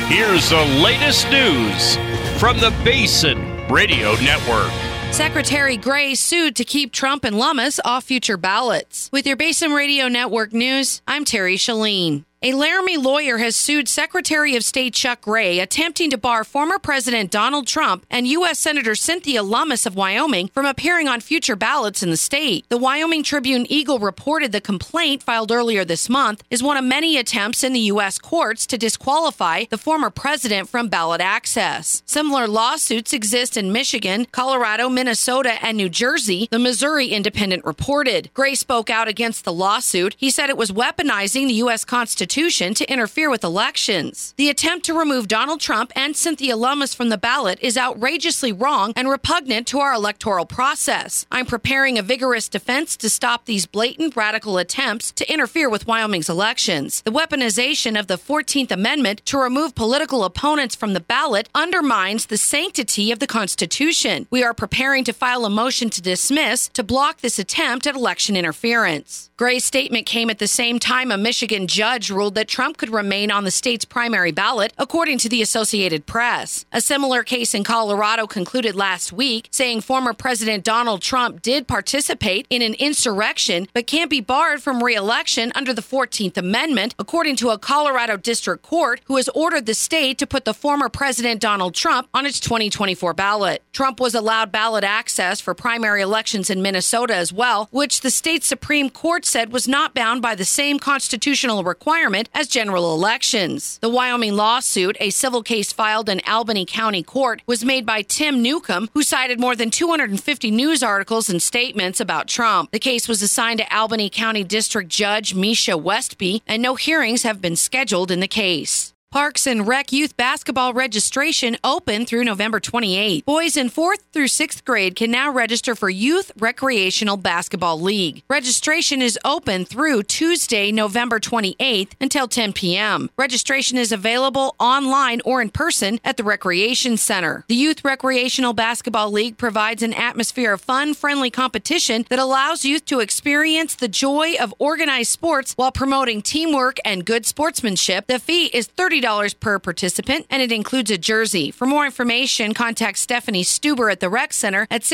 Here's the latest news from the Basin Radio Network. Secretary Gray sued to keep Trump and Lummis off future ballots. With your Basin Radio Network news, I'm Terry Shalene. A Laramie lawyer has sued Secretary of State Chuck Gray, attempting to bar former President Donald Trump and U.S. Senator Cynthia Lummis of Wyoming from appearing on future ballots in the state. The Wyoming Tribune-Eagle reported the complaint filed earlier this month is one of many attempts in the U.S. courts to disqualify the former president from ballot access. Similar lawsuits exist in Michigan, Colorado, Minnesota, and New Jersey, the Missouri Independent reported. Gray spoke out against the lawsuit. He said it was weaponizing the U.S. Constitution to interfere with elections. The attempt to remove Donald Trump and Cynthia Lummis from the ballot is outrageously wrong and repugnant to our electoral process. I'm preparing a vigorous defense to stop these blatant radical attempts to interfere with Wyoming's elections. The weaponization of the 14th Amendment to remove political opponents from the ballot undermines the sanctity of the Constitution. We are preparing to file a motion to dismiss to block this attempt at election interference. Gray's statement came at the same time a Michigan judge ruled that Trump could remain on the state's primary ballot, according to the Associated Press. A similar case in Colorado concluded last week, saying former President Donald Trump did participate in an insurrection, but can't be barred from re-election under the 14th Amendment, according to a Colorado district court who has ordered the state to put the former President Donald Trump on its 2024 ballot. Trump was allowed ballot access for primary elections in Minnesota as well, which the state's Supreme Court said was not bound by the same constitutional requirement as general elections. The Wyoming lawsuit, a civil case filed in Albany County Court, was made by Tim Newcomb, who cited more than 250 news articles and statements about Trump. The case was assigned to Albany County District Judge Misha Westby, and no hearings have been scheduled in the case. Parks and Rec youth basketball registration open through November 28th. Boys in 4th through 6th grade can now register for Youth Recreational Basketball League. Registration is open through Tuesday, November 28th until 10 p.m. Registration is available online or in person at the Recreation Center. The Youth Recreational Basketball League provides an atmosphere of fun, friendly competition that allows youth to experience the joy of organized sports while promoting teamwork and good sportsmanship. The fee is $30 per participant, and it includes a jersey. For more information, contact Stephanie Stuber at the Rec Center at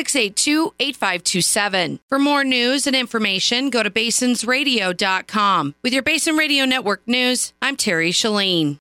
682-8527. For more news and information, go to basinsradio.com. With your Basin Radio Network news, I'm Terry Shalene.